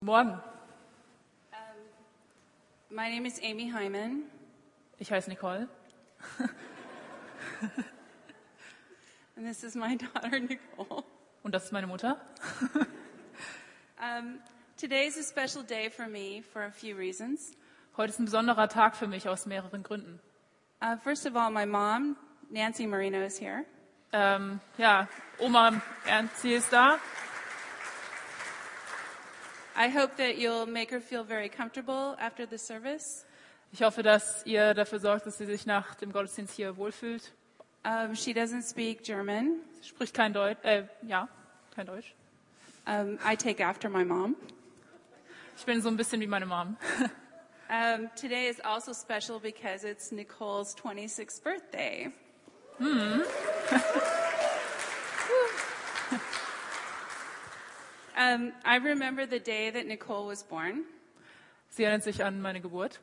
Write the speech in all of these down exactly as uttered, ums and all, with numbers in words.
Morgen. Um, my name is Amy Hyman. Ich heiße Nicole. And this is my daughter, Nicole. Und das ist meine Mutter. Um, today is a special day for me for a few reasons. Heute ist ein besonderer Tag für mich aus mehreren Gründen. Uh, first of all, my mom, Nancy Marino, is here. Ähm, ja, Oma Ernst ist da. I hope that you'll make her feel very comfortable after the service. Ich hoffe, dass ihr dafür sorgt, dass sie sich nach dem Gottesdienst hier wohlfühlt. Um, she doesn't speak German. Sie spricht kein Deutsch, äh, ja, kein Deutsch. Um, I take after my mom. Ich bin so ein bisschen wie meine Mom. Um, today is also special because it's Nicole's twenty-sixth birthday. Hm. um, I remember the day that Nicole was born. Sie erinnert sich an meine Geburt.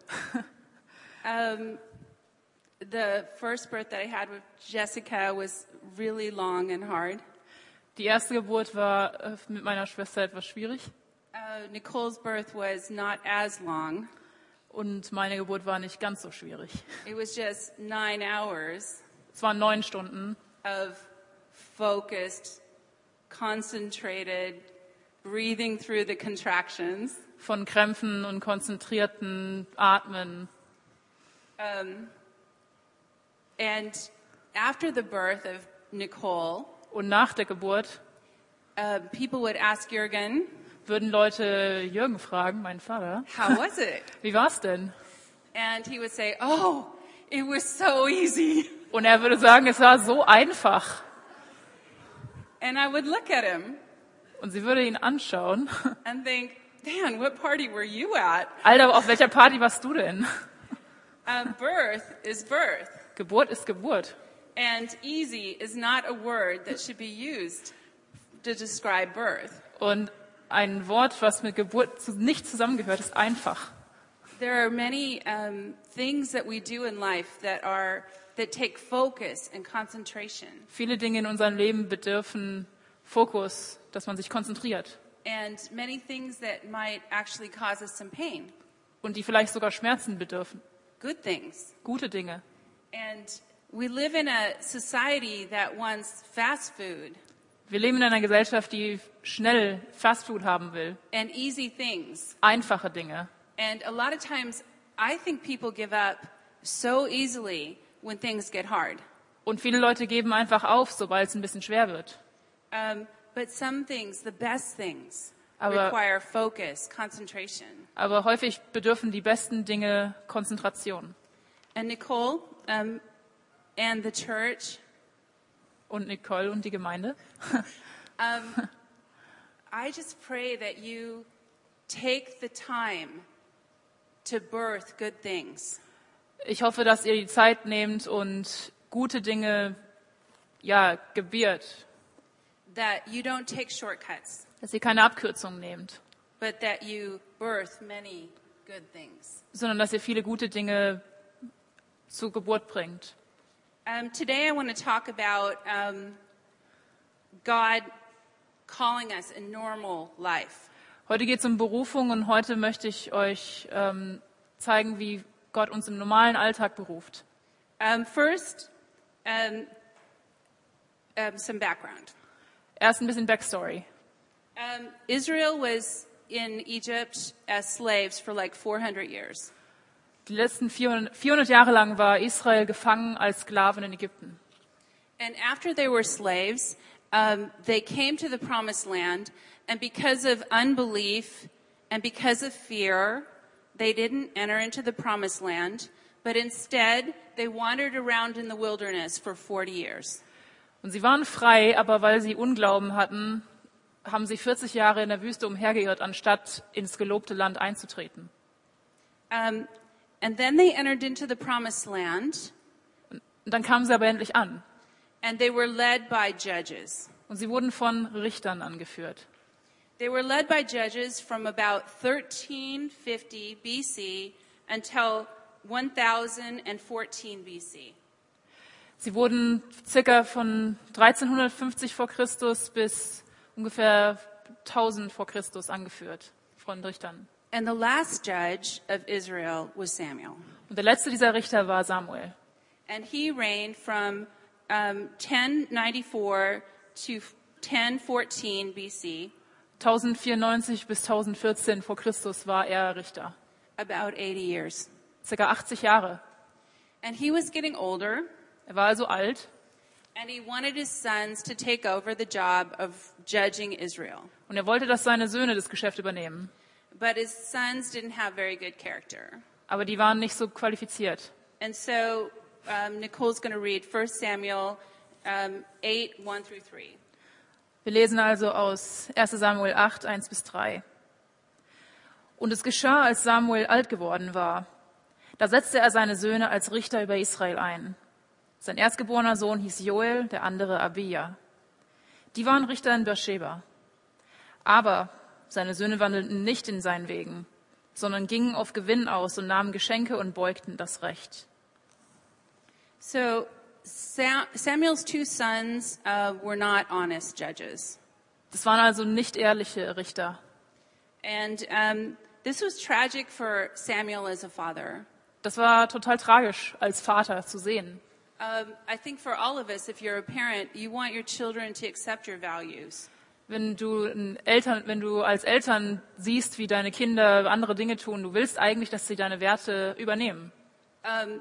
um, the first birth that I had with Jessica was really long and hard. Die erste Geburt war äh, mit meiner Schwester etwas schwierig. Uh, Nicole's birth was not as long. Und meine Geburt war nicht ganz so schwierig. It was just nine hours Es waren neun Stunden of focused, concentrated, breathing through the contractions. von Krämpfen und konzentrierten Atmen. Um, and after the birth of Nicole, Und nach der Geburt uh, people would ask Jürgen, würden Leute Jürgen fragen, meinen Vater, how was it? wie war's denn? And he would say, oh, it was so easy. Und er würde sagen, es war so einfach. And I would look at him Und sie würde ihn anschauen. and think, Dan, what party were you at? Alter, auf welcher Party warst du denn? Um, birth is birth. Geburt ist Geburt. And easy is not a word that should be used to describe birth. Und ein Wort, was mit Geburt zu- nicht zusammengehört, ist einfach. There are many um, things that we do in life that are that take focus and concentration. Viele Dinge in unserem Leben bedürfen Fokus, dass man sich konzentriert. And many things that might actually cause us some pain. Und die vielleicht sogar Schmerzen bedürfen. Good things. Gute Dinge. And we live in a society that wants fast food Wir leben in einer Gesellschaft, die schnell Fastfood haben will. and easy things. Einfache Dinge. And a lot of times I think people give up so easily when things get hard. Und viele Leute geben einfach auf, sobald es ein bisschen schwer wird. Um, but some things, the best things, Aber- require focus, concentration. Aber häufig bedürfen die besten Dinge Konzentration. And Nicole um, and the church, Und Nicole und die Gemeinde. um, I just pray that you take the time to birth good things. Ich hoffe, dass ihr die Zeit nehmt und gute Dinge, ja, gebiert. That you don't take shortcuts, Dass ihr keine Abkürzungen nehmt, but that you birth many good things. sondern dass ihr viele gute Dinge zur Geburt bringt. Um, today I want to talk about um, God calling us in normal life. Heute geht es um Berufung und heute möchte ich euch ähm, zeigen, wie Gott uns im normalen Alltag beruft. Um, first, um, um, some background. Erst ein bisschen Backstory. Um, Israel was in Egypt as slaves for like four hundred years. Die letzten vierhundert, vierhundert Jahre lang war Israel gefangen als Sklaven in Ägypten. And after they were slaves, um, they came to the promised land, and because of unbelief and because of fear, they didn't enter into the promised land, but instead they wandered around in the wilderness for forty years. Und sie waren frei, aber weil sie Unglauben hatten, haben sie vierzig Jahre in der Wüste umhergeirrt, anstatt ins gelobte Land einzutreten. Um, and then they entered into the promised land, Und dann kamen sie aber endlich an. and they were led by judges. Und sie wurden von Richtern angeführt. They were led by judges from about thirteen fifty B C until one thousand fourteen B C. Sie wurden circa von dreizehnhundertfünfzig vor Christus bis ungefähr tausend vor Christus angeführt. von Richtern. And the last judge of Israel was Samuel. Und der letzte dieser Richter war Samuel. And he reigned from um, ten ninety-four to ten fourteen B C, tausendvierundneunzig bis tausendvierzehn vor Christus war er Richter. about eighty years. Circa achtzig Jahre. And he was getting older, Er war also alt and he wanted his sons to take over the job of judging Israel. und er wollte, dass seine Söhne das Geschäft übernehmen. But his sons didn't have very good character. Aber die waren nicht so qualifiziert. And so um, Nicole's going to read First Samuel um, eight, one through three. Wir lesen also aus erster Samuel acht, eins bis drei. Und es geschah, als Samuel alt geworden war. Da setzte er seine Söhne als Richter über Israel ein. Sein erstgeborener Sohn hieß Joel, der andere Abia. Die waren Richter in Beersheba. Aber seine Söhne wandelten nicht in seinen Wegen, sondern gingen auf Gewinn aus und nahmen Geschenke und beugten das Recht. So Sam, Samuel's two sons uh, were not honest judges. Das waren also nicht ehrliche Richter. And um, this was tragic for Samuel as a father. Das war total tragisch, als Vater zu sehen. Um, I think for all of us, if you're a parent, you want your children to accept your values. Wenn du, ein Eltern, wenn du als Eltern siehst, wie deine Kinder andere Dinge tun, du willst eigentlich, dass sie deine Werte übernehmen. Um,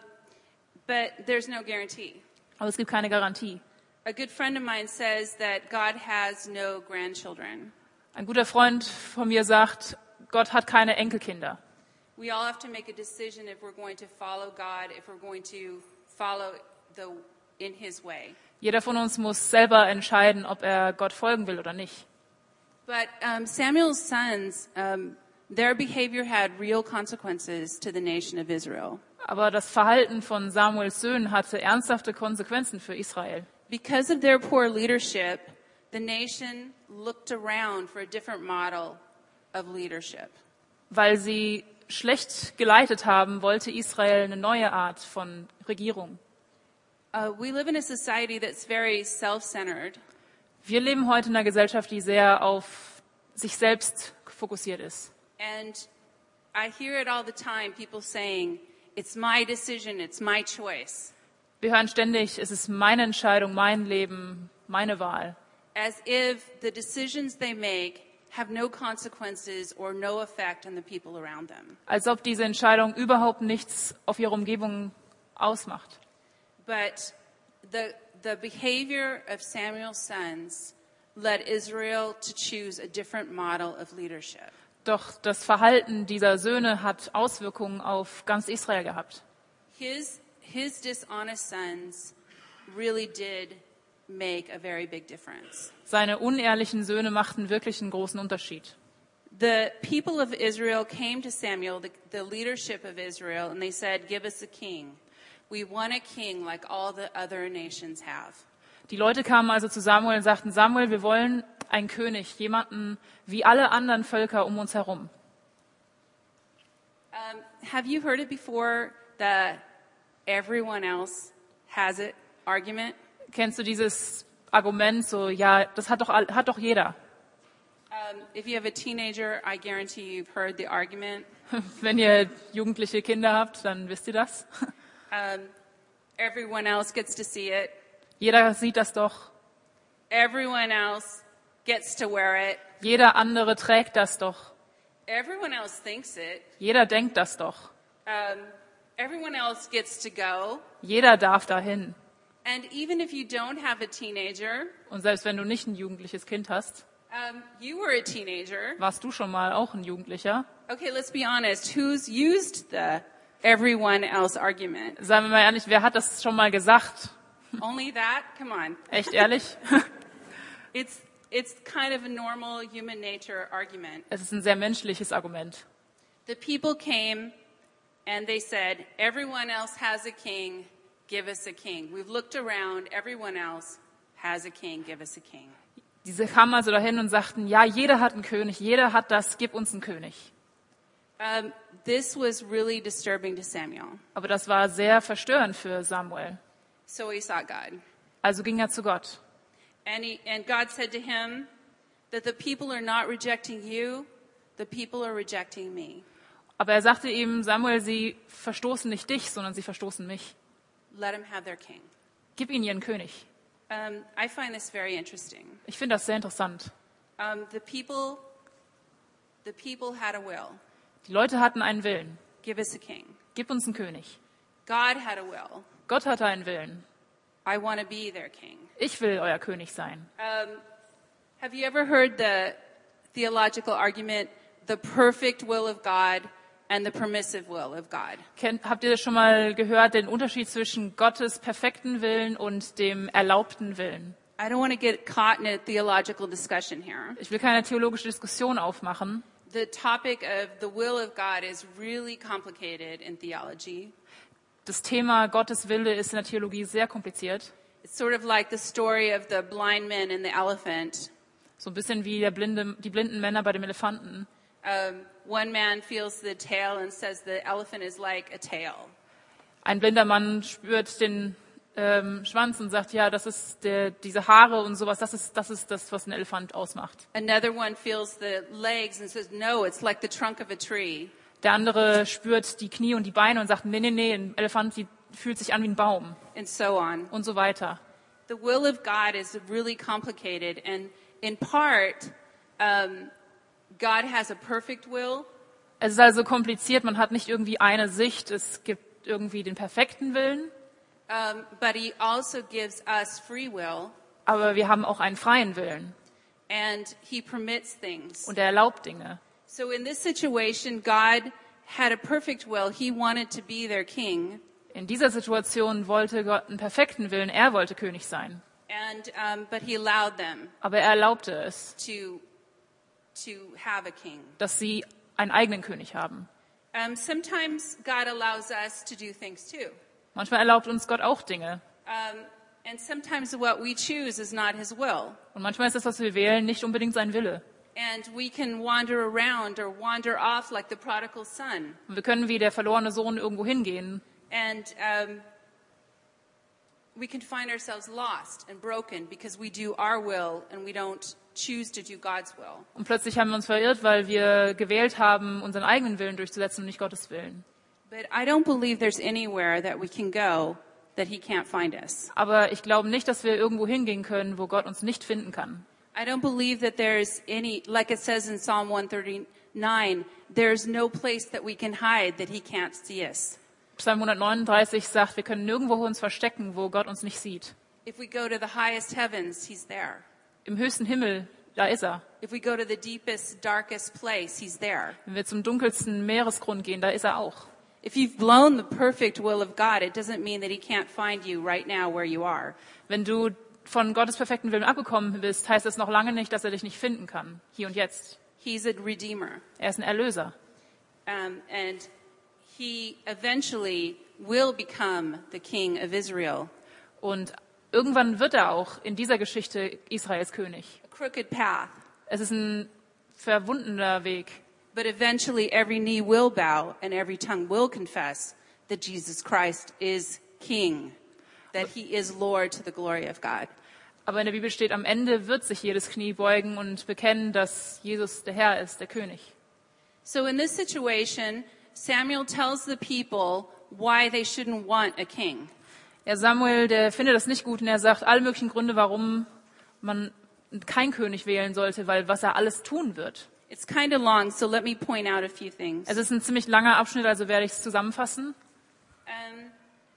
but there's no guarantee. Aber es gibt keine Garantie. A good friend of mine says that God has no grandchildren. Ein guter Freund von mir sagt, Gott hat keine Enkelkinder. We all have to make a decision if we're going to follow God, if we're going to follow the in His way. Jeder von uns muss selber entscheiden, ob er Gott folgen will oder nicht. But um, Samuel's sons, um, their behavior had real consequences to the nation of Israel. Aber das Verhalten von Samuels Söhnen hatte ernsthafte Konsequenzen für Israel. Because of their poor leadership, the nation looked around for a different model of leadership. Weil sie schlecht geleitet haben, wollte Israel eine neue Art von Regierung. Uh, we live in a society that's very self-centered. Wir leben heute in einer Gesellschaft, die sehr auf sich selbst fokussiert ist. And I hear it all the time, people saying, it's my decision, it's my choice. Wir hören ständig, es ist meine Entscheidung, mein Leben, meine Wahl. As if the decisions they make have no consequences or no effect on the people around them. Als ob diese Entscheidung überhaupt nichts auf ihre Umgebung ausmacht. But the, the behavior of Samuel's sons led Israel to choose a different model of leadership. Doch das Verhalten dieser Söhne hat Auswirkungen auf ganz Israel gehabt. His, his dishonest sons really did make a very big difference. Seine unehrlichen Söhne machten wirklich einen großen Unterschied. The people of Israel came to Samuel, the, the leadership of Israel, and they said, give us a king. We want a king like all the other nations have. Die Leute kamen also zu Samuel und sagten, Samuel, wir wollen einen König, jemanden wie alle anderen Völker um uns herum. Um, have you heard it before, the everyone else has it argument? Kennst du dieses Argument, so, ja, das hat doch, all- hat doch jeder. Um, if you have a teenager, I guarantee you've heard the argument. Wenn ihr jugendliche Kinder habt, dann wisst ihr das. Um, everyone else gets to see it. Jeder sieht das doch. Everyone else gets to wear it. Jeder andere trägt das doch. Everyone else thinks it. Jeder denkt das doch. Um, everyone else gets to go. Jeder darf dahin. And even if you don't have a teenager, Und selbst wenn du nicht ein jugendliches Kind hast, um, you were a teenager. warst du schon mal auch ein Jugendlicher. Okay, let's be honest. Who's used the everyone else argument? Seien wir mal ehrlich, wer hat das schon mal gesagt? Only that? Come on. Echt ehrlich? It's, it's kind of a normal human nature argument. Es ist ein sehr menschliches Argument. The people came and they said, everyone else has a king, give us a king. We've looked around, everyone else has a king, give us a king. Diese kamen also dahin und sagten, ja, jeder hat einen König, jeder hat das, gib uns einen König. Um, this was really disturbing to Samuel. Aber das war sehr verstörend für Samuel. So he sought God. Also ging er zu Gott. And, he, and God said to him that the people are not rejecting you, The people are rejecting me. Aber er sagte ihm, Samuel, sie verstoßen nicht dich, sondern sie verstoßen mich. Let them have their king. Gib ihnen ihren König. Um, I find this very interesting. Ich finde das sehr interessant. Um, the people, the people had a will. Die Leute hatten einen Willen. Give us a king. Gib uns einen König. God had a will. Gott hatte einen Willen. I want to be their king. Ich will euer König sein. Um, have you ever heard the theological argument, the perfect will of God and the permissive will of God? Kennt, habt ihr das schon mal gehört, den Unterschied zwischen Gottes perfekten Willen und dem erlaubten Willen? I don't want to get caught in a theological discussion here. Ich will keine theologische Diskussion aufmachen. The topic of the will of God is really complicated in theology. Das Thema Gottes Wille ist in der Theologie sehr kompliziert. It's sort of like the story of the blind man and the elephant. So ein bisschen wie der blinde, die blinden Männer bei dem Elefanten. Um, one man feels the tail and says the elephant is like a tail. Ein blinder Mann spürt den ähm, Schwanz und sagt, ja, das ist der, diese Haare und sowas, das ist, das ist das, was ein Elefant ausmacht. Another one feels the legs and says, no, it's like the trunk of a tree. Der andere spürt die Knie und die Beine und sagt, nee, nee, nee, ein Elefant die fühlt sich an wie ein Baum And so on. und so weiter. The will of God is really complicated, and in part, um, God has a perfect will, Es ist also kompliziert, man hat nicht irgendwie eine Sicht, es gibt irgendwie den perfekten Willen, um, but He also gives us free will, aber wir haben auch einen freien Willen and He permits things. und er erlaubt Dinge. So in this situation, God had a perfect will. He wanted to be their king, In dieser Situation wollte Gott einen perfekten Willen, er wollte König sein, and um, but He allowed them aber er erlaubte es, to to have a king. dass sie einen eigenen König haben. Um, sometimes God allows us to do things too. Manchmal erlaubt uns Gott auch Dinge Um, and sometimes what we choose is not His will. und manchmal ist das, was wir wählen, nicht unbedingt sein Wille. And we can wander around or wander off like the prodigal son. Und wir können wie der verlorene Sohn irgendwo hingehen And um, we can find ourselves lost and broken because we do our will and we don't choose to do God's will. und plötzlich haben wir uns verirrt, weil wir gewählt haben, unseren eigenen Willen durchzusetzen und nicht Gottes Willen. But I don't believe there's anywhere that we can go that He can't find us. Aber ich glaube nicht, dass wir irgendwo hingehen können, wo Gott uns nicht finden kann. I don't believe that there's any, like it says in Psalm one thirty-nine, there's no place that we can hide that He can't see us. Psalm hundertneununddreißig sagt, wir können nirgendwo uns verstecken, wo Gott uns nicht sieht. If we go to the highest heavens, He's there. Im höchsten Himmel, da ist er. If we go to the deepest, darkest place, He's there. Wenn wir zum dunkelsten Meeresgrund gehen, da ist er auch. If you've blown the perfect will of God, it doesn't mean that He can't find you right now where you are. Wenn du von Gottes perfekten Willen abgekommen bist, heißt das noch lange nicht, dass er dich nicht finden kann, hier und jetzt. He's a redeemer. Er ist ein Erlöser. Um, and He eventually will become the king of Israel. Und irgendwann wird er auch in dieser Geschichte Israels König. A crooked path. Es ist ein verwundener Weg. But eventually every knee will bow and every tongue will confess that Jesus Christ is king, that He is Lord to the glory of God. Aber in der Bibel steht, am Ende wird sich jedes Knie beugen und bekennen, dass Jesus der Herr ist, der König. So in this situation, Samuel tells the people why they shouldn't want a king. Ja, Samuel, der findet das nicht gut und er sagt alle möglichen Gründe, warum man keinen König wählen sollte, weil was er alles tun wird. It's kind of long, so let me point out a few things. Es ist ein ziemlich langer Abschnitt, also werde ich es zusammenfassen. Um,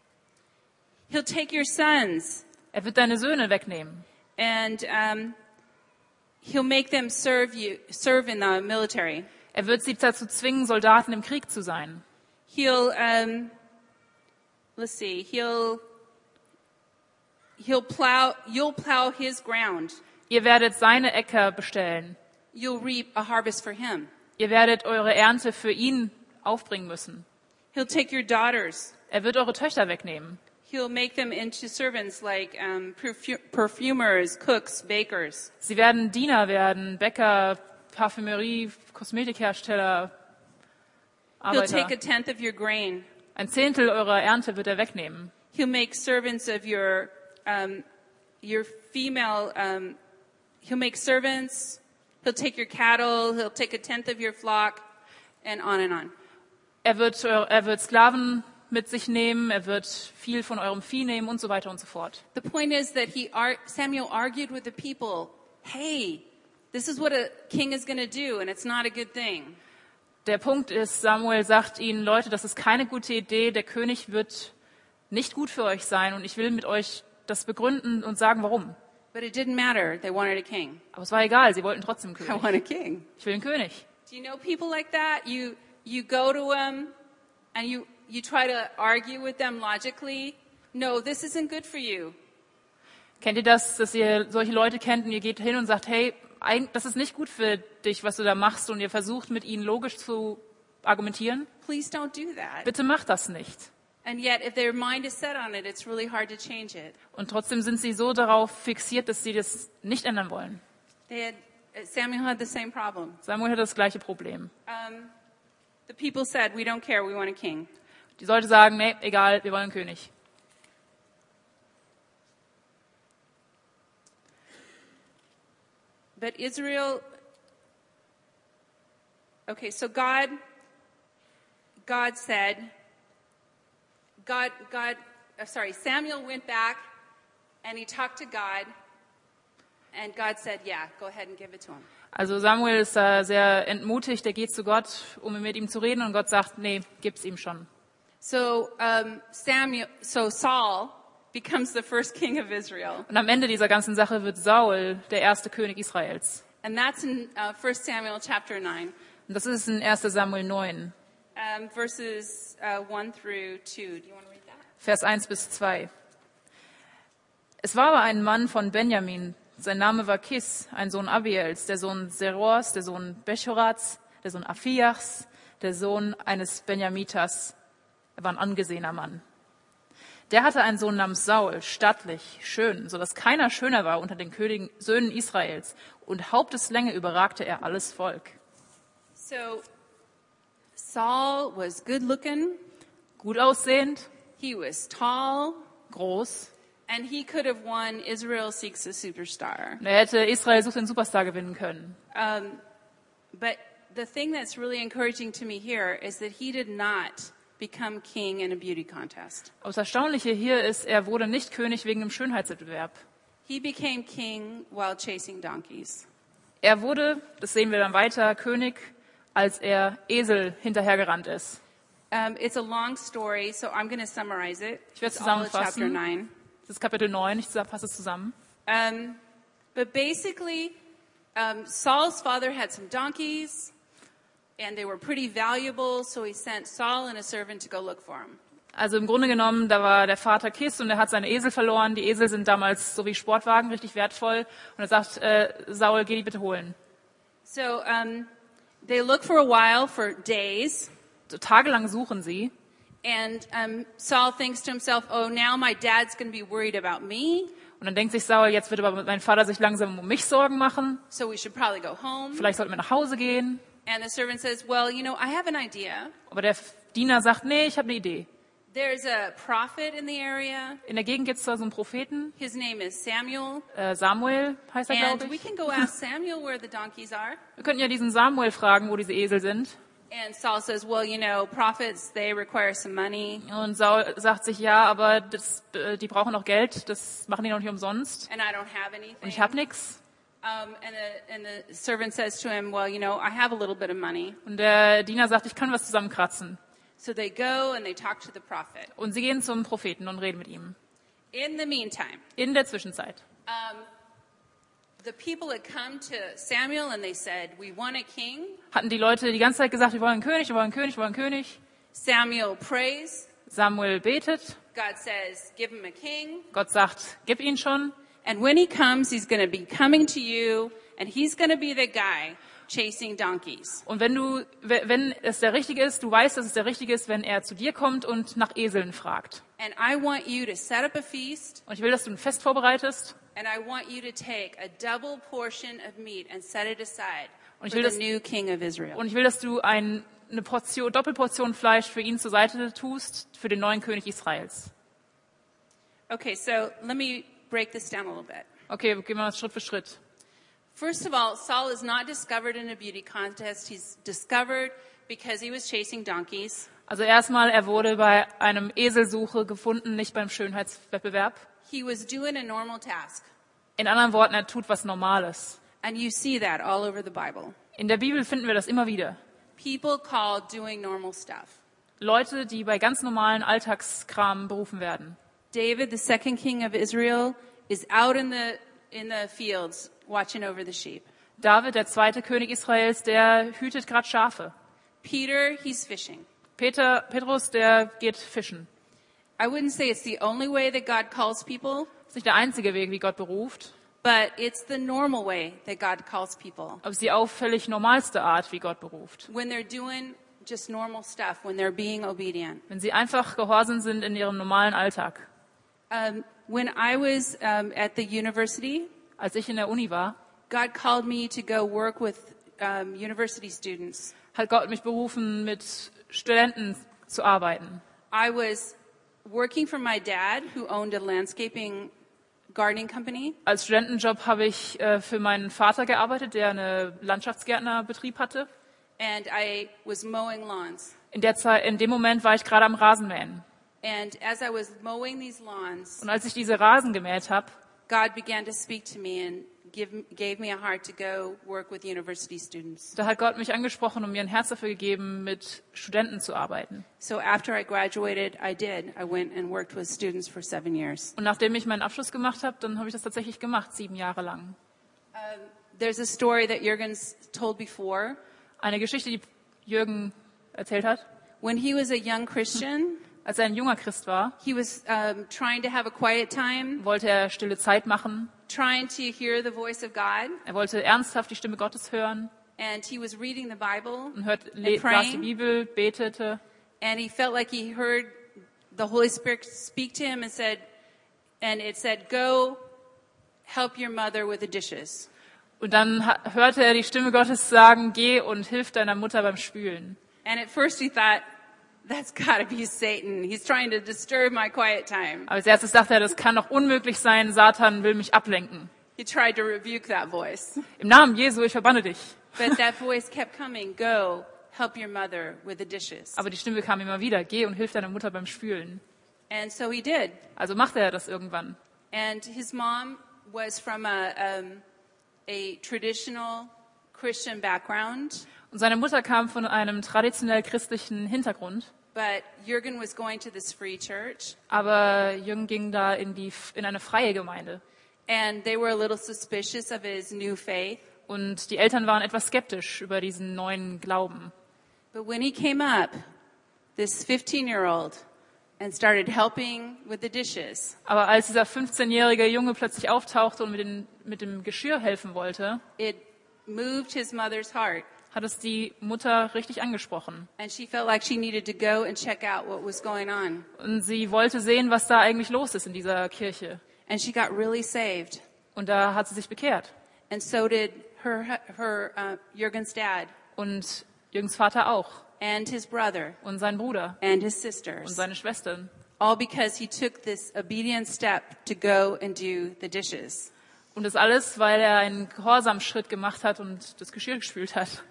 he'll take your sons Er wird deine Söhne wegnehmen. and um, he'll make them serve you, serve in the military. Er wird sie dazu zwingen, Soldaten im Krieg zu sein. He'll, um, let's see, he'll, he'll plow, you'll plow his ground. Ihr werdet seine Äcker bestellen. You'll reap a harvest for him. Ihr werdet eure Ernte für ihn aufbringen müssen. He'll take your daughters. Er wird eure Töchter wegnehmen. He'll make them into servants like um, perfu- perfumers, cooks, bakers. Sie werden Diener werden, Bäcker, Parfümerie, Kosmetikhersteller, He'll take a Arbeiter. tenth of your grain. Ein Zehntel eurer Ernte wird er wegnehmen. He'll make servants of your um, your female. Um, he'll make servants He'll take your cattle, he'll take a tenth of your flock, and on and on. Er wird, er wird Sklaven mit sich nehmen, er wird viel von eurem Vieh nehmen und so weiter und so fort. The point is that he, ar- Samuel argued with the people, hey, this is what a king is going to do, and it's not a good thing. Der Punkt ist, Samuel sagt ihnen, Leute, das ist keine gute Idee, der König wird nicht gut für euch sein und ich will mit euch das begründen und sagen, warum. But it didn't matter. They wanted a king. Aber es war egal, sie wollten trotzdem einen I König. want a king. Ich will einen König. Do you know people like that? You you go to them and you you try to argue with them logically. No, this isn't good for you. Kennt ihr das, dass ihr solche Leute kennt und ihr geht hin und sagt, hey, eig- das ist nicht gut für dich, was du da machst und ihr versucht mit ihnen logisch zu argumentieren? Please don't do that. Bitte macht das nicht. And yet, if their mind is set on it, it's really hard to change it. Und trotzdem sind sie so darauf fixiert, dass sie das nicht ändern wollen. They had, Samuel had the same problem. Samuel hat das gleiche Problem. Um, the people said, "We don't care. We want a king." Die Leute sagen, nee, egal, wir wollen einen König. But Israel, okay, so God, God said, God, God, uh, sorry, Samuel went back and he talked to God, and God said, yeah, go ahead and give it to him. Also Samuel ist da sehr entmutigt, er geht zu Gott, um mit ihm zu reden und Gott sagt, nee, gib's ihm schon. So um, Samuel, so Saul becomes the first king of Israel, Und am Ende dieser ganzen Sache wird Saul der erste König Israels. and that's in uh, First Samuel chapter nine, Und das ist in erster Samuel neun, um, verses uh, one through two. Do you want to read that? Vers eins bis zwei. Es war aber ein Mann von Benjamin, sein Name war Kis, ein Sohn Abiels, der Sohn Serors, der Sohn Bechorats, der Sohn Afiachs, der Sohn eines Benjamitas. Er war ein angesehener Mann. Der hatte einen Sohn namens Saul, stattlich, schön, so dass keiner schöner war unter den Königen, Söhnen Israels. Und Haupteslänge überragte er alles Volk. So Saul was good looking, Gut aussehend, he was tall, groß. and he could have won Israel Seeks a Superstar. Und er hätte Israel sucht den Superstar gewinnen können. Um, but the thing that's really encouraging to me here is that he did not become king in a beauty contest. Aber das Erstaunliche hier ist, er wurde nicht König wegen einem Schönheitswettbewerb. He became king while chasing donkeys. Er wurde, das sehen wir dann weiter, König, als er Esel hinterhergerannt ist. Um, it's a long story, so I'm going to summarize it. Ich werde It's all of zusammenfassen. chapter nine. Das ist Kapitel neun, ich fasse es zusammen. Um, but basically, um, Saul's father had some donkeys, and they were pretty valuable, so he sent Saul and a servant to go look for them. Also im Grunde genommen, da war der Vater Kis und er hat seine Esel verloren. Die Esel sind damals so wie Sportwagen, richtig wertvoll. Und er sagt, äh, Saul, geh die bitte holen. So um, they look for a while, for days, So, tagelang suchen sie. and um, Saul thinks to himself, oh, now my dad's going to be worried about me, Und dann denkt sich Saul, jetzt wird aber mein Vater sich langsam um mich Sorgen machen. so we should probably go home. Vielleicht sollten wir nach Hause gehen. And the servant says, well, you know, I have an idea. Aber der Diener sagt, nee, ich habe eine Idee. There's a prophet in the area. In der Gegend gibt es da so einen Propheten, His name is Samuel. äh, Samuel heißt er, And glaube we ich. can go ask Samuel where the donkeys are. Wir könnten ja diesen Samuel fragen, wo diese Esel sind. And Saul says, well, you know, prophets, they require some money, Und Saul sagt sich, ja, aber das, äh, die brauchen auch Geld, das machen die noch nicht umsonst. and I don't have anything. Und ich habe nichts. Um, and, the, and the servant says to him, well, you know, I have a little bit of money. Und der Diener sagt, ich kann was zusammenkratzen. So they go and they talk to the prophet. Und sie gehen zum Propheten und reden mit ihm. In the meantime, In der Zwischenzeit. um, the people had come to Samuel and they said, we want a king. Hatten die Leute die ganze Zeit gesagt, wir wollen einen König, wir wollen einen König, wir wollen einen König. Samuel prays. Samuel betet. God says, give him a king. Gott sagt, gib ihn schon. And when he comes, he's going to be coming to you, and he's going to be the guy chasing donkeys. Und wenn du, wenn es der Richtige ist, du weißt, dass es der Richtige ist, wenn er zu dir kommt und nach Eseln fragt. And I want you to set up a feast, Und ich will, dass du ein Fest vorbereitest. and I want you to take a double portion of meat and set it aside Und ich for will, the dass, new king of Israel. und ich will, dass du ein, eine Portion, Doppelportion Fleisch für ihn zur Seite tust, für den neuen König Israels. Okay, so let me break this down a little bit. Okay, gehen wir mal Schritt für Schritt. First of all, Saul is not discovered in a beauty contest. He's discovered because he was chasing donkeys. Also erstmal, er wurde bei einem Eselsuche gefunden, nicht beim Schönheitswettbewerb. He was doing a normal task. In anderen Worten, er tut was Normales. And you see that all over the Bible. In der Bibel finden wir das immer wieder. People called doing normal stuff. Leute, die bei ganz normalen Alltagskram berufen werden. David, the second king of Israel, is out in the in the fields watching over the sheep. David, der zweite König Israels, der hütet gerade Schafe. Peter, he's fishing. Peter, Petrus, der geht fischen. I wouldn't say it's the only way that God calls people, Das ist nicht der einzige Weg, wie Gott beruft, but it's the normal way that God calls people. aber es ist die auffällig normalste Art, wie Gott beruft. When they're doing just normal stuff, when they're being obedient. Wenn sie einfach gehorsam sind in ihrem normalen Alltag. Um, when I was um, at the university, Als ich in der Uni war, God called me to go work with um, university students. hat Gott mich berufen, mit Studenten zu arbeiten. I was working for my dad, who owned a landscaping gardening company. Als Studentenjob habe ich äh, für meinen Vater gearbeitet, der einen Landschaftsgärtnerbetrieb hatte. And I was mowing lawns. In der Zeit, in dem Moment war ich gerade am Rasenmähen. And as I was mowing these lawns, Und als ich diese Rasen gemäht habe, God began to speak to me and give, gave me a heart to go work with university students. da hat Gott mich angesprochen und mir ein Herz dafür gegeben, mit Studenten zu arbeiten. So after I graduated, I did. I went and worked with students for seven years. Und nachdem ich meinen Abschluss gemacht habe, dann habe ich das tatsächlich gemacht, sieben Jahre lang. Um, there's a story that Jürgen's told before. Eine Geschichte, die Jürgen erzählt hat. When he was a young Christian, Als er ein junger Christ war, he was um, trying to have a quiet time, wollte er stille Zeit machen. trying to hear the voice of God, Er wollte ernsthaft die Stimme Gottes hören and he was reading the Bible, und hört, And le- las die praying. Bibel, betete. and he felt like he heard the Holy Spirit speak to him and said, and it said, "Go help your mother with the dishes." Und dann ha- hörte er die Stimme Gottes sagen, geh und hilf deiner Mutter beim Spülen. And at first he thought, that's gotta be Satan. He's trying to disturb my quiet time. Aber als erstes dachte er, das kann doch unmöglich sein, Satan will mich ablenken. He tried to rebuke that voice. Im Namen Jesu, ich verbanne dich. But that voice kept coming, go help your mother with the dishes. Aber die Stimme kam immer wieder, geh und hilf deiner Mutter beim Spülen. And so he did. Also machte er das irgendwann. And his mom was from a, um, a traditional Christian background, Und seine Mutter kam von einem traditionell christlichen Hintergrund. but Jürgen was going to this free church, Aber Jürgen ging da in, die, in eine freie Gemeinde. and they were a little suspicious of his new faith. Und die Eltern waren etwas skeptisch über diesen neuen Glauben. But when he came up, this fifteen-year-old, and started helping with the dishes, Aber als dieser fünfzehnjährige Junge plötzlich auftauchte und mit, den, mit dem Geschirr helfen wollte, it moved his mother's heart. hat es die Mutter richtig angesprochen. And she felt like she needed to go and check out what was going on. Und sie wollte sehen, was da eigentlich los ist in dieser Kirche. And she got really saved. Und da hat sie sich bekehrt. And so did her, her uh, Jürgen's dad, Und Jürgens Vater auch. and his brother, Und sein Bruder. and his Und sisters. seine Schwestern. All because he took this obedient step to go and do the dishes. Und das alles, weil er einen Gehorsamschritt gemacht hat und das Geschirr gespült hat.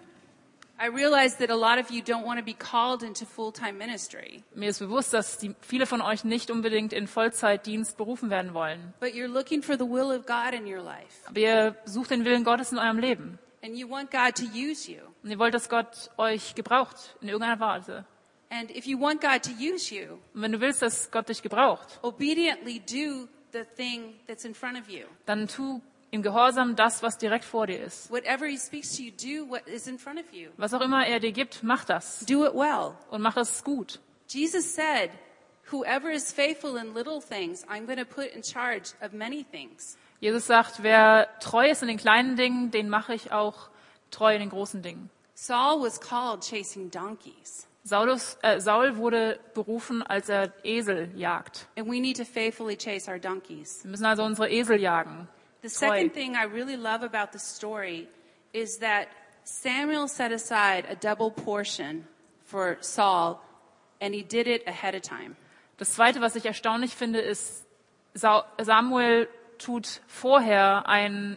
I realize that a lot of you don't want to be called into full-time ministry, Mir ist bewusst, dass die, viele von euch nicht unbedingt in Vollzeitdienst berufen werden wollen. but you're looking for the will of God in your life. Aber ihr sucht den Willen Gottes in eurem Leben. And you want God to use you. Und ihr wollt, dass Gott euch gebraucht, in irgendeiner Weise. And if you want God to use you, Und wenn du willst, dass Gott dich gebraucht, obediently do the thing that's in front of you. dann tu im Gehorsam das, was direkt vor dir ist. Whatever he speaks to you, do what is in front of you. Was auch immer er dir gibt, mach das. Do it well. Und mach es gut. Jesus said, whoever is faithful in little things, I'm going to put in charge of many things. Jesus sagt, wer treu ist in den kleinen Dingen, den mache ich auch treu in den großen Dingen. Saul was called chasing donkeys. Saulus, äh, Saul wurde berufen, als er Esel jagt. And we need to faithfully chase our donkeys. Wir müssen also unsere Esel jagen. The Treu. second thing I really love about the story is that Samuel set aside a double portion for Saul, and he did it ahead of time. Das Zweite, was ich erstaunlich finde, ist, Sa- Samuel tut vorher ein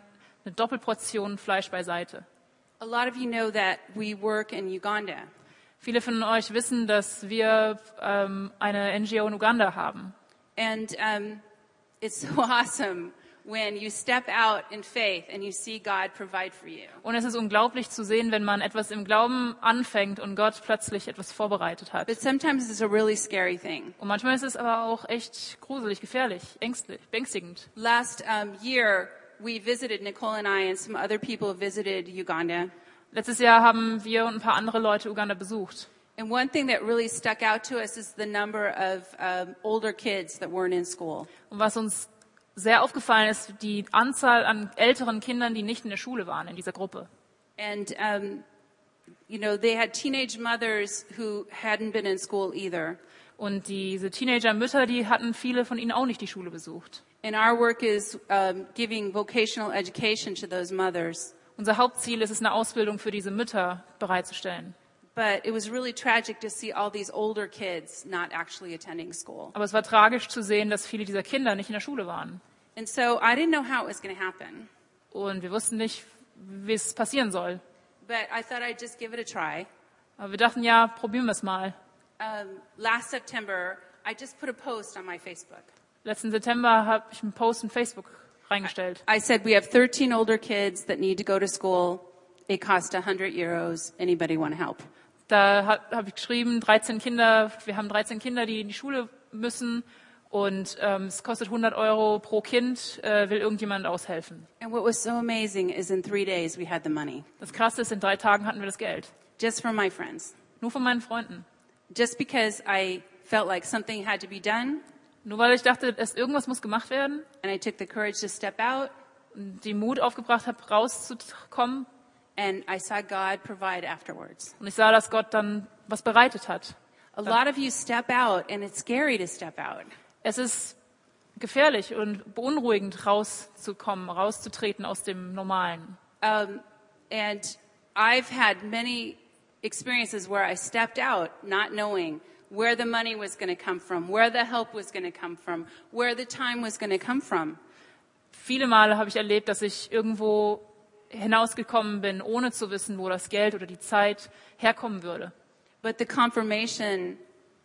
eine Doppelportion Fleisch beiseite. A lot of you know that we work in Uganda. Viele von euch wissen, dass wir ähm, eine N G O in Uganda haben. And um, it's so awesome when you step out in faith and you see God provide for you. Und es ist unglaublich zu sehen, wenn man etwas im Glauben anfängt und Gott plötzlich etwas vorbereitet hat. But sometimes it's a really scary thing. Und manchmal ist es aber auch echt gruselig, gefährlich, ängstlich, beängstigend. Last um, year, we visited, Nicole and I and some other people visited Uganda. Letztes Jahr haben wir und ein paar andere Leute Uganda besucht. And one thing that really stuck out to us is the number of um, older kids that weren't in school. Und was uns sehr aufgefallen ist, die Anzahl an älteren Kindern, die nicht in der Schule waren in dieser Gruppe. And, um, you know, they had teenage mothers who hadn't been in school either. Und diese Teenager-Mütter, die hatten viele von ihnen auch nicht die Schule besucht. And our work is um, giving vocational education to those mothers. Unser Hauptziel ist es, eine Ausbildung für diese Mütter bereitzustellen. But it was really tragic to see all these older kids not actually attending school. Aber es war tragisch zu sehen, dass viele dieser Kinder nicht in der Schule waren. And so I didn't know how it was going to happen. Und wir wussten nicht, wie es passieren soll. But I thought I'd just give it a try. Aber wir dachten, ja, probieren wir es mal. Um, last September, I just put a post on my Facebook. Letzten September habe ich einen Post in Facebook reingestellt. I said, we have thirteen older kids that need to go to school. It costs one hundred euros. Anybody want to help? Da habe hab ich geschrieben, dreizehn Kinder, wir haben dreizehn Kinder, die in die Schule müssen und ähm, es kostet hundert Euro pro Kind, äh, will irgendjemand aushelfen. And what was so amazing is in three days we had the money. Das Krasse ist, in drei Tagen hatten wir das Geld. Just from my friends. Nur von meinen Freunden. Just because I felt like something had to be done. Nur weil ich dachte, es, irgendwas muss gemacht werden And I took the courage to step out. und den Mut aufgebracht habe, rauszukommen. And I saw God provide afterwards. Und ich sah, dass Gott dann was bereitet hat. A lot of you step out, and it's scary to step out. Es ist gefährlich und beunruhigend, rauszukommen, rauszutreten aus dem Normalen. Um, and I've had many experiences where I stepped out not knowing where the money was going to come from, where the help was going to come from, where the time was going to come from. Viele Male habe ich erlebt, dass ich irgendwo hinausgekommen bin, ohne zu wissen, wo das Geld oder die Zeit herkommen würde. But the confirmation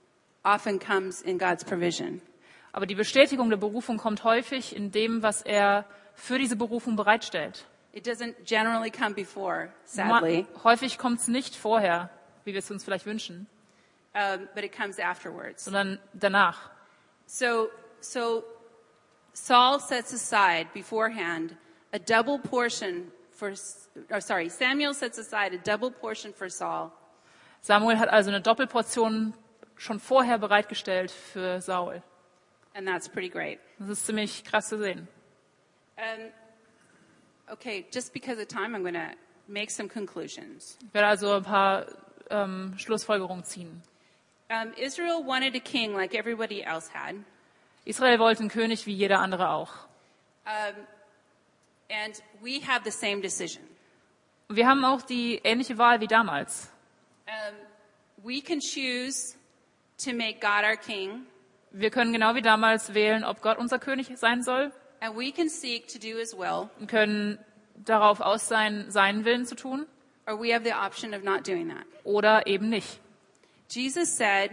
often comes in God's provision. Aber die Bestätigung der Berufung kommt häufig in dem, was er für diese Berufung bereitstellt. It doesn't generally come before, sadly, Ma- Häufig kommt es nicht vorher, wie wir es uns vielleicht wünschen, um, but it comes afterwards. sondern danach. So, so Saul sets aside beforehand a double portion for, or sorry, Samuel sets aside a double portion for Saul. Samuel hat also eine Doppelportion schon vorher bereitgestellt für Saul. And that's pretty great. Das ist ziemlich krass zu sehen. Um, okay, just because of time, I'm going to make some conclusions. Ich werde also ein paar ähm, Schlussfolgerungen ziehen. Um, Israel wanted a king like everybody else had. Israel wollte einen König wie jeder andere auch. Um, and we have the same decision. Wir haben auch die ähnliche Wahl wie damals. Um, we can choose to make God our king, Wir können genau wie damals wählen, ob Gott unser König sein soll, and we can seek to do his will, und können darauf aus sein, seinen Willen zu tun or we have the option of not doing that. oder eben nicht. Jesus said,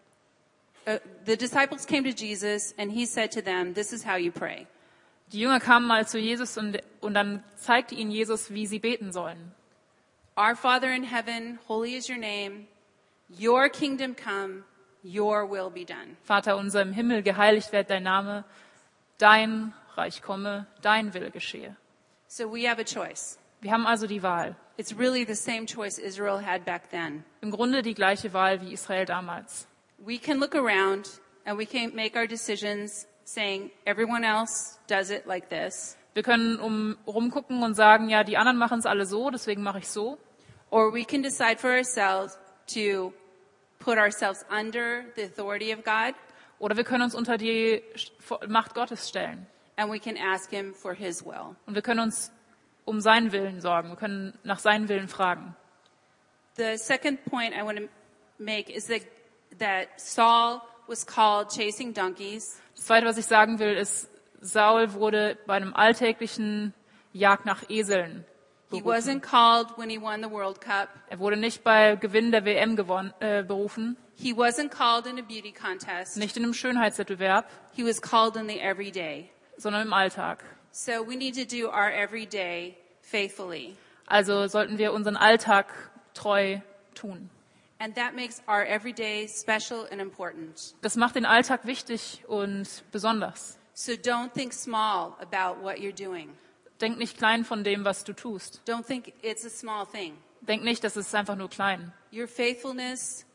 uh, the disciples came to Jesus, and he said to them, this is how you pray. Die Jünger kamen mal zu Jesus und, und dann zeigte ihnen Jesus, wie sie beten sollen. Our Father in heaven, holy is your name. Your kingdom come, your will be done. Vater unser im Himmel, geheiligt werde dein Name, dein Reich komme, dein Wille geschehe. So we have a choice. Wir haben also die Wahl. It's really the same choice Israel had back then. Im Grunde die gleiche Wahl wie Israel damals. We can look around and we can make our decisions saying everyone else does it like this. Wir können um, rumgucken und sagen, ja, die anderen machen es alle so, deswegen mache ich so. Or we can decide for ourselves to put ourselves under the authority of God, Oder wir können uns unter die Macht Gottes stellen. and we can ask him for his will. Und wir können uns um seinen Willen sorgen. Wir können nach seinen Willen fragen. The second point I want to make is that, that Saul was called chasing donkeys. Das Zweite, was ich sagen will, ist, Saul wurde bei einem alltäglichen Jagd nach Eseln He berufen. wasn't called when he won the World Cup. Er wurde nicht bei Gewinn der W M gewon- äh, berufen, He wasn't called in a beauty contest. nicht in einem Schönheitswettbewerb, He was called in the everyday. sondern im Alltag. So we need to do our everyday faithfully. Also sollten wir unseren Alltag treu tun. And that makes our everyday special and important. Das macht den Alltag wichtig und besonders. So don't think small about what you're doing. Denk nicht klein von dem, was du tust. Don't think it's a small thing. Denk nicht, das ist einfach nur klein. Your faithfulness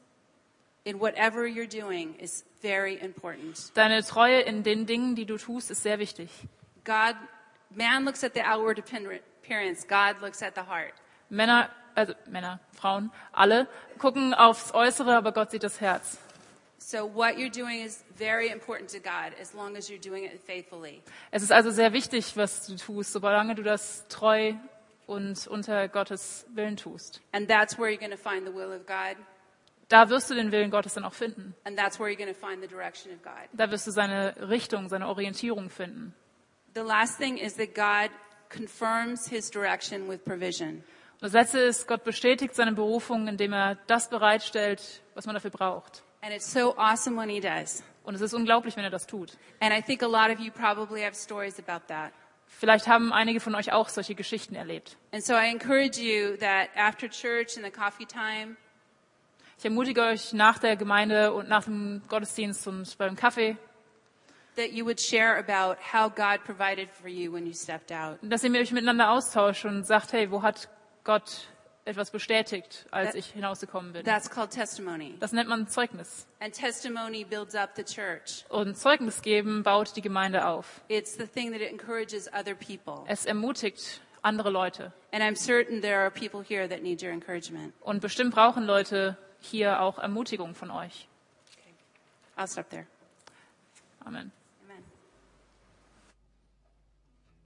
in whatever you're doing is very important. Deine Treue in den Dingen, die du tust, ist sehr wichtig. God, man looks at the outward appearance. God looks at the heart. Männer, also Männer, Frauen, alle gucken aufs Äußere, aber Gott sieht das Herz. So what you're doing is very important to God as long as you're doing it faithfully. Es ist also sehr wichtig, was du tust, solange du das treu und unter Gottes Willen tust. And that's where you're going to find the will of God. Da wirst du den Willen Gottes dann auch finden. And that's where you're going to find the direction of God. Da wirst du seine Richtung, seine Orientierung finden. The last thing is that God confirms his direction with provision. Und das Letzte ist, Gott bestätigt seine Berufung, indem er das bereitstellt, was man dafür braucht. And it's so awesome when he does. Und es ist unglaublich, wenn er das tut. And I think a lot of you probably have stories about that. Vielleicht haben einige von euch auch solche Geschichten erlebt. And so I encourage you that after church and the coffee time, Ich ermutige euch nach der Gemeinde und nach dem Gottesdienst und beim Kaffee, that you would share about how God provided for you when you stepped out. dass ihr euch miteinander austauscht und sagt, hey, wo hat Gott etwas bestätigt, als ich hinausgekommen bin? That's called testimony. Das nennt man Zeugnis. And testimony builds up the church. Und Zeugnis geben baut die Gemeinde auf. It's the thing that encourages other people. Es ermutigt andere Leute. And I'm certain there are people here that need your encouragement. Und bestimmt brauchen Leute hier auch Ermutigung von euch. I'll stop there. Amen.